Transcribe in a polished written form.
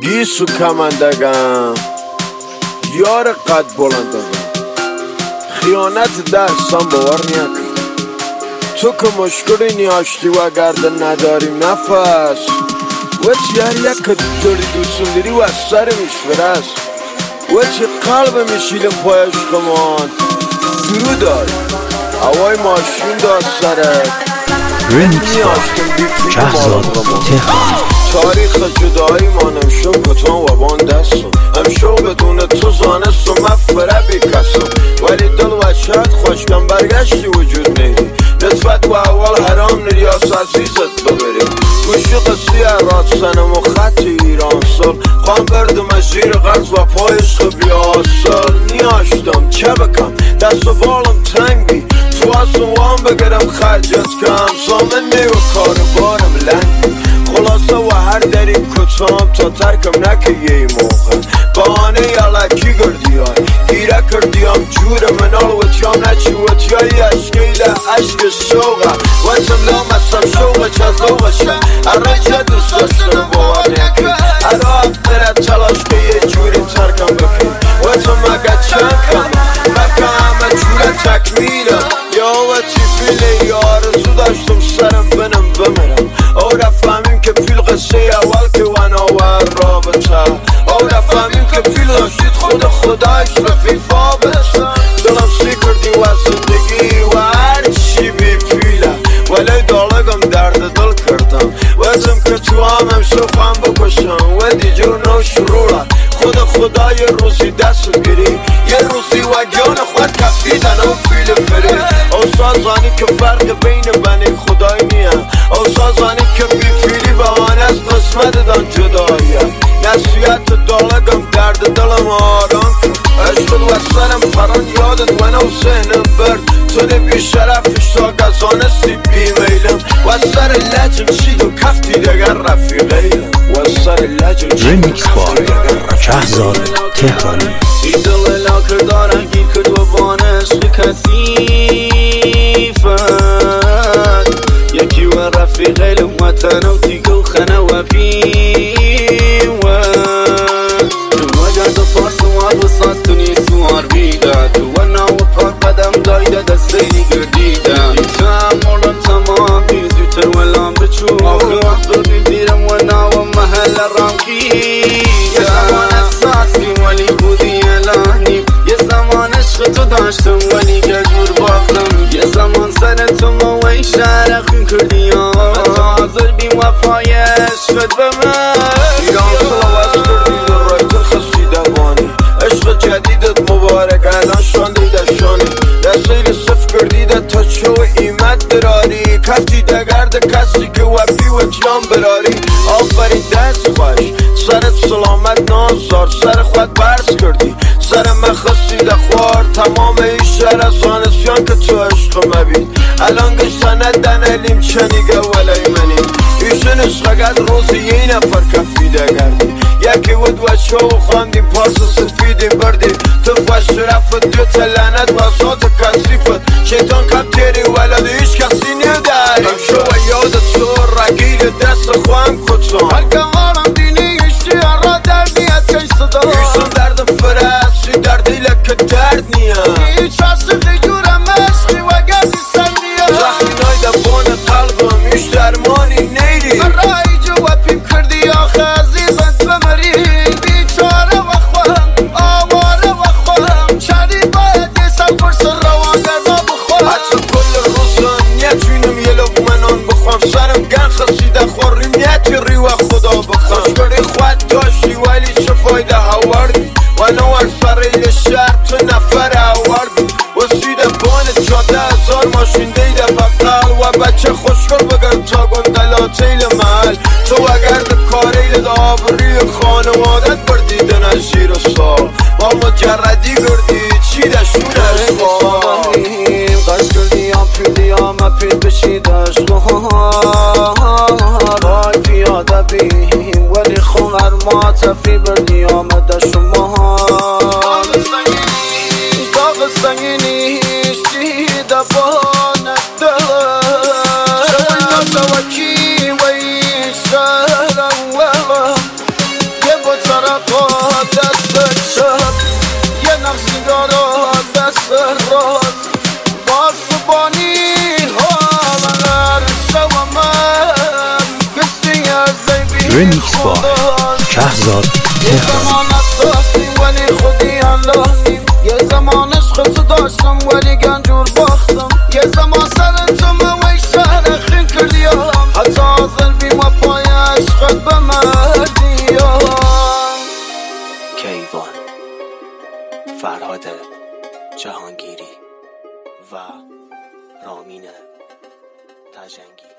گیسو کمندگم یار قد بلندگم خیانت درسان باور نیاکی تو که مشکلی نیاشتی و گرده نداری نفس و چیار یک داری دوستون داری و سر میشورست و چه قلب میشیلم پایش کمان درو داری هوای ماشین داشت سرت ریمیکس با شهزاد تهرانی. تاریخ جدایی مانم شو کتان و بان دستم امشو بدون تو زانست و مفره بی کسم ولی دل و شد خوشکم برگشتی وجود نیدی نسبت و اول حرام نریاس عزیزت ببریم گوشی قصی راد سنم و خط ایران سال خوام بردم زیر غرز و پایش خبی آسال نیاشتم چه بکم دست و بالم تنگی تو وام بگرم خرجت کم سامن نیو کار بارم لنگی خلاصه و هر دری کتام تا ترکم نکه یه موقع بانه یلکی گردی های گیره کردیم جور منال و تیام نچی و تیایی اشکیل عشق شوقه و تم لامستم شوقه چه زوقشه اره چه دوست داشتم باور نکی اره افتره تلاش که یه جوری ترکم بکی و تم اگه چند کم مکه همه جوره تکمیلم یا و چی فیله یا آرزو داشتم سرم بنم بمرم او رفهمیم که فیل قصه اول که وناور رابطه او رفهمیم که فیل داشتید خود خدایش رفیفا بسه دلم سی کردی و زندگی و هر چی بی فیله ولی دالگم درد دل کردم وزم که تو همم شوخم بکشم و دیجور نو شروره خود خدای روزی دست گیری یه روزی و گیان خود کفیدن او فیل فری او سازانی که فرق بین بنی خدای نیم او سازانی که بی فیلی بهانه از قسمت دان جداییه نصیحت دالگم درد دلم آرام عشق و سرم پران یادت و نو سهنم برد تو ده بی شرفش تا گزانستی بی میلم و سر لجم چید و کفتی دگر رفیقیلم و سر لجم ریمیکس با شهزاد تهرانی. ای دل لاکر دارن گیر کرد و بان عشق کثیفت یکی و رفیقیلم و تنو تیگه و خنه و پیوت تو وجد فارس و عبوساس تونی سوار بیده تو و ناو پاک قدم دایده دستی گردیده تمولم تمام بیزیتر و لام بچو آخر وقت بیدیرم و ناو محل رامکی یه زمان احساسی ولی خودی الانیم یه زمان عشق تو داشتم ولی گجور باختم یه زمان سر تو موی شرخون کردی حاضر بیم وفای عشقت به من ایران سلوات کردی در رایت خسیده بانی عشق جدیدت مبارک الان شانده شانی دستیل صف کردیده تا چو ایمت دراری کفتی دگرد کسی که وفی و جان براری آفرین دست خوش سرت سلامت نازار سر خود برس کردی سر من خسیده خوار تمام این شهر از آنسیان که تو عشق مبین الان گشتنه دنلیم چنیگه ولی منیم ایشون عشقگت روزی یه نفر کفیده گردی یکی ود و شو خواندیم پاس سفیدیم بردی تو فش رفت دو تلنت و ذات کسیفت شیطان کم تیری ولد هیچ کسی نیداری شو و یادت تو رگیل دست خواهم کتان هر کمارم دینی ایشی را در نیت چش صدا ایشون درد فرسی در دیلک که درد نیم هیچ عصقی جورم عشقی و گردی سندیم زخمی نایده بان قلبم ایش درمانی نیری من رای جوابیم کردی آخه عزیزت بمری بیچاره و خواهم آواره و خواهم چری باید یه سم فرس روان در ما بخواهم حتی کل روزم نیتونم یه لقمنان بخوام سرم گن خسیده خوریم نیتی و خدا بخوام خوشگری خود داشتی ولی چه فایده هاوردی و نوار فریل شهر تو نفر هاوردی و سیده بان 14,000 ماشین دیده بقل و بچه خوشگل بگر تا گندلاتیل محل تو اگر ده کاریل ده آبری خانوادت بردیده نشیر و سال با مجردی گردی چی ده شونه سوال قصد کردی هم پیدی هم اپید بشید اشغال بای پیاده بیم ولی خونر ما تفی بردی آمده شما داغ سنگینیش دیده بانت دلم شوی نسوکی و ایش شهر اولم یه بود آقا دست چپ یه نقشی دارا دست راست باسبانی حال شوامم کسی از دیبی رمیکس با شهرزاد تهرانی. ولی خودی اللهی یه زمان عشق تو داشتم ولی گنجور باختم یه زمان سر تو موی شهر خین کردیم حتی آزل بیم و پای عشقت بمردیم. کیوان، فرهاد جهانگیری و رامین تجنگی.